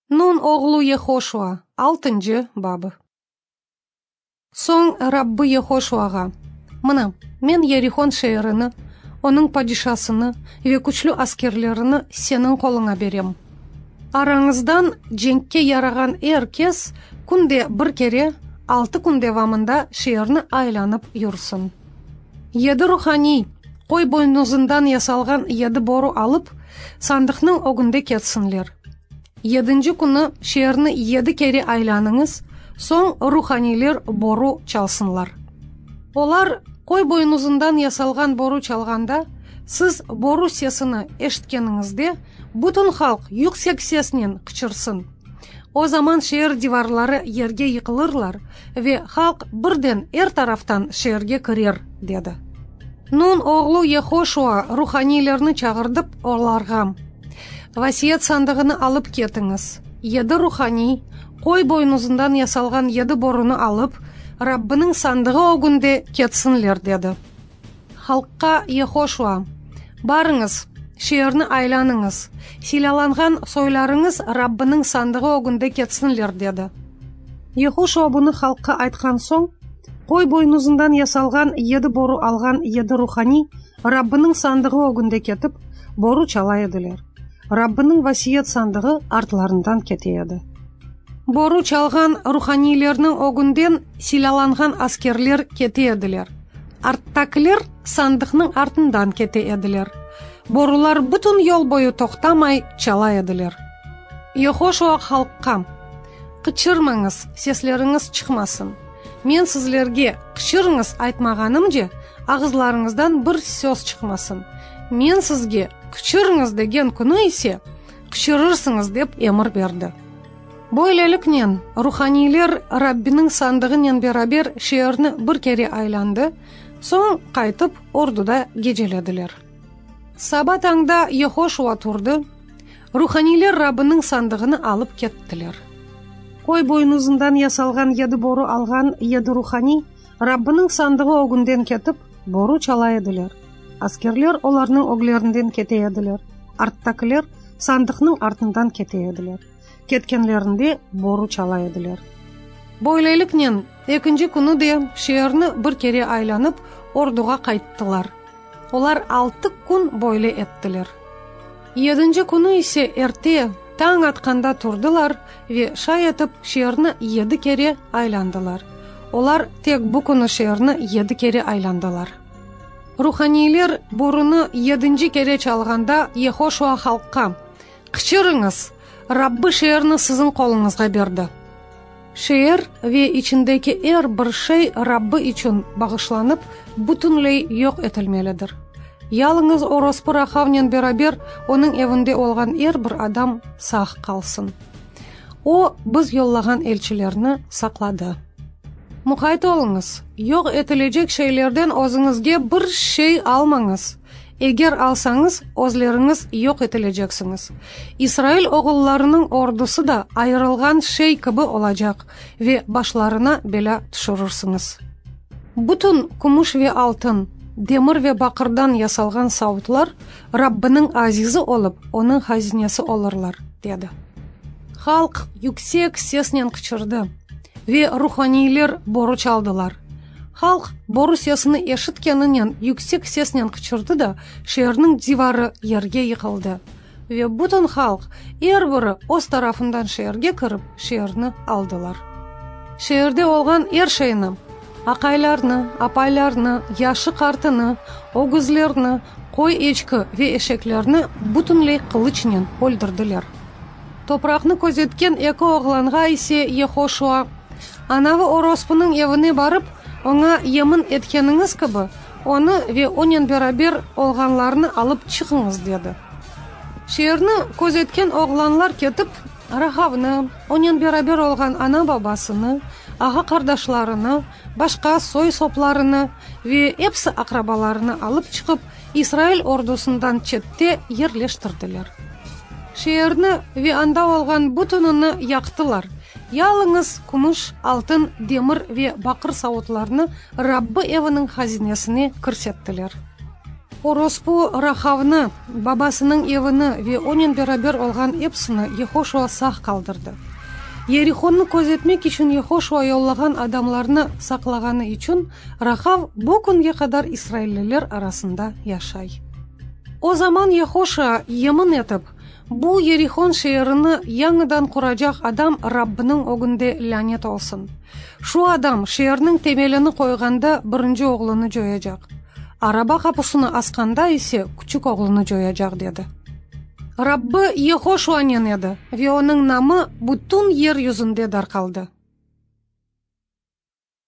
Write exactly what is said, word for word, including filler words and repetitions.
Нун оғлу Ехошуа, алтынчы бабы. Соң Раббы Ехошуаға: «Мына, мен Ерихон шәһәрін, оның падишасыны ве күчлі аскерлеріні сенің қолыңа берем. Араңыздан женкке яраған әркес күнде бір кере, алты күнде вамында шәһәрні айланып юрсын. Еді рухани, қой бойнузындан ясалған еді бору алып, сандықның огынде кетсінлер. Едінші күні шерні еді кері айланыңыз, соң руханилер бору чалсынлар. Олар қой бойнузындан ясалған бору чалғанда, сіз бору сесіні ешткеніңізде, бүтін халық yüksek сесінен қычырсын. О заман шер диварлары ерге йықылырлар, ве халық бірден ер тарафтан шерге кірер, деді. Нун оғлу Ехошуа руханилерні чағырдып оларға: «Васиет сандығыны алып кетіңіз. Еді рухани, қой бойнузындан ясалған еді боруны алып, Раббының сандығы огынде кетсінлер», деді. Халыққа Ехошуа: «Барыңыз, шерні айланыңыз, силаланған сойларыңыз Раббының сандығы огынде кетсінлер», деді. Ехошуа бұны халыққа айтқан соң, қой бойнузындан ясалған еді бору алған еді рухани Раббының сандығы огынде кетіп, бору чала еділер. Раббының васиет сандығы артларынан кетеді. Бору чалған руханилерінің огынден силаланған аскерлер кетеділер. Арттакілер сандықның артынан кетеділер. Борулар бүтін ел бойы тоқтамай чала еділер. Ехошуа халыққа: «Қычырмаңыз, сеслеріңіз чықмасын. Мен сізлерге қышырыңыз айтмағаным же, ағызларыңыздан бір сөз чықмасын. Мен сізге қычырыңыз деген күні есе, қышырырсыңыз», деп емір берді. Бойлелікнен руханилер Раббінің сандығынен берабер шерні бір кере айланды, соң қайтып ордуда гежеледілер. Саба таңда Ехошуа тұрды, руханилер Раббының сандығыны алып кеттілер. Қой бойнузындан ясалған еді бору алған еді рухани Раббының сандығы огынден кетіп, бору чала еділер. Аскерлер оларның оглерінден кете еділер. Арттакілер сандықның артынан кете еділер. Кеткенлерінде бору чала еділер. Бойлайлықнен екінші күні де шерні бір кере айланып, ордуға қайттылар. Олар алты күн бойлы еттілер. Едінші күні есе ерте таң атқанда тұрдылар ве шай етіп шерні еді кере айландылар. Олар тек бұ күні шерні еді кере айландылар. Руханилер боруны едінші кере чалғанда Ехошуа халыққа: «Қычырыңыз, Раббы шерні сізін қолыңызға берді». Шер ве içindeki әр бір шей Раббы үшін бағышланып, бүтінлей yok етілмелідір. Ялыңыз ороспы Рахавнен берабер оның евінде олған әр бір адам сақ қалсын. О, біз yolлаған елчілерні сақлады. Мұқайт олыңыз, yok етілежек шейлерден өзіңізге бір шей алмаңыз. Егер алсаңыз, өзлеріңіз yok етілежексіңіз. Исраил оғылларының ордысы да айырылған шей кібі олacak ве башларына беле түшірірсіңіз. Бүтін күміш ве алтын, демір ве бақырдан ясалған сауытлар Раббының азизі олып, оның хазинесі олырлар», деді. Халық yüksek сеснен қычырды ве руханилер бору чалдылар. Халық бору сесіні ешіткенінен yüksek сеснен қычырды да шерінің дивары ерге йықылды. Ве бүтін халық әрбірі оз тарафындан шерге кіріп, шерні алдылар. Шерде олған ер шейіні, ақайларны, апайларны, яшы қартыны, огызлерні, қой ечкі ве ешеклерні бүтінлей қылычнен өлдірділер. Топрақны көзеткен екі оғланға есе Ехошуа: «Анавы ороспының евіне барып, оңа емін еткеніңіз кібі, оны ве онен берабер олғанларны алып чықыңыз», деді. Шерні көзеткен оғланлар кетіп, Рахавны, онен берабер олған ана бабасыны, аға қардашларыны, башқа сой сопларыны ве епсі ақрабаларыны алып чықып, Исраил ордусындан четте ерлештірділер. Шерні ве анда олған бүтініні яқтылар. Ялыңыз күміш, алтын, демір ве бақыр сауытларыны Раббы евінің хазинесіне кірсеттілер. Ороспу Рахавны, бабасының евіні ве онен берабер олған епсіні Ехошуа сақ қалдырды. Ерихонны көзетмек үшін Ехошуа yolлаған адамларны сақлағаны үшін Рахав бұл күнге қадар Исраиллілер арасында яшай. О заман Ехошуа емін етіп, бұл Ерихон шеіріні яңыдан құрacak адам Раббының огынде ләнет олсын. Шу адам шеірінің темеліні қойғанда бірінші оғлыны жояжақ. Араба қапысыны асқанда есе күчік оғлыны жояжақ деді. Раббы Ехошуанен еді, ве оның намы бұттун ер юзінде дарқалды.